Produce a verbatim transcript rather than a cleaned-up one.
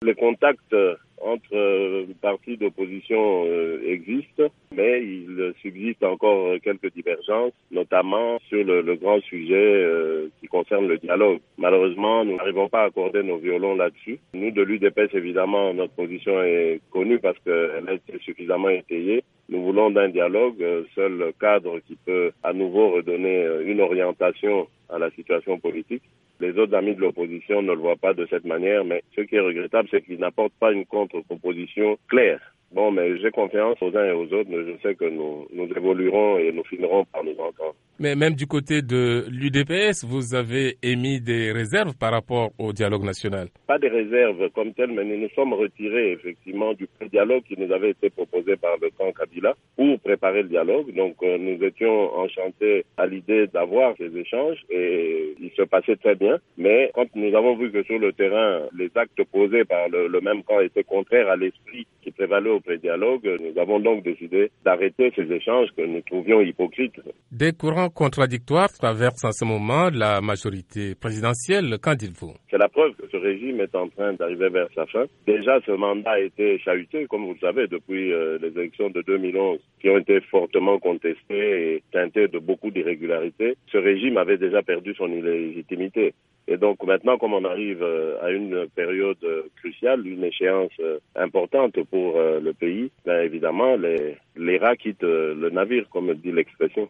Les contacts entre euh, partis d'opposition euh, existent, mais il subsiste encore quelques divergences, notamment sur le, le grand sujet euh, qui concerne le dialogue. Malheureusement, nous n'arrivons pas à accorder nos violons là-dessus. Nous, de l'U D P S, évidemment, notre position est connue parce qu'elle a été suffisamment étayée. Nous voulons d'un dialogue, euh, seul cadre qui peut à nouveau redonner euh, une orientation à la situation politique. Les autres amis de l'opposition ne le voient pas de cette manière, mais ce qui est regrettable, c'est qu'ils n'apportent pas une contre-proposition claire. Bon, mais j'ai confiance aux uns et aux autres, mais je sais que nous, nous évoluerons et nous finirons par nous entendre. Mais même du côté de l'U D P S, vous avez émis des réserves par rapport au dialogue national? Pas des réserves comme telles, mais nous nous sommes retirés effectivement du dialogue qui nous avait été proposé par le camp Kabila pour préparer le dialogue. Donc euh, nous étions enchantés à l'idée d'avoir ces échanges et il se passait très bien. Mais quand nous avons vu que sur le terrain, les actes posés par le, le même camp étaient contraires à l'esprit qui prévalait au pré-dialogue, nous avons donc décidé d'arrêter ces échanges que nous trouvions hypocrites. Des courants contradictoires traversent en ce moment la majorité présidentielle. Qu'en dites-vous? C'est la preuve que ce régime est en train d'arriver vers sa fin. Déjà, ce mandat a été chahuté, comme vous le savez, depuis euh, les élections de deux mille onze, qui ont été fortement contestées et teintées de beaucoup d'irrégularités. Ce régime avait déjà perdu son légitimité. Et donc maintenant, comme on arrive euh, à une période euh, cruciale, une échéance euh, importante pour euh, le pays, ben évidemment, les, les rats quittent euh, le navire, comme dit l'expression.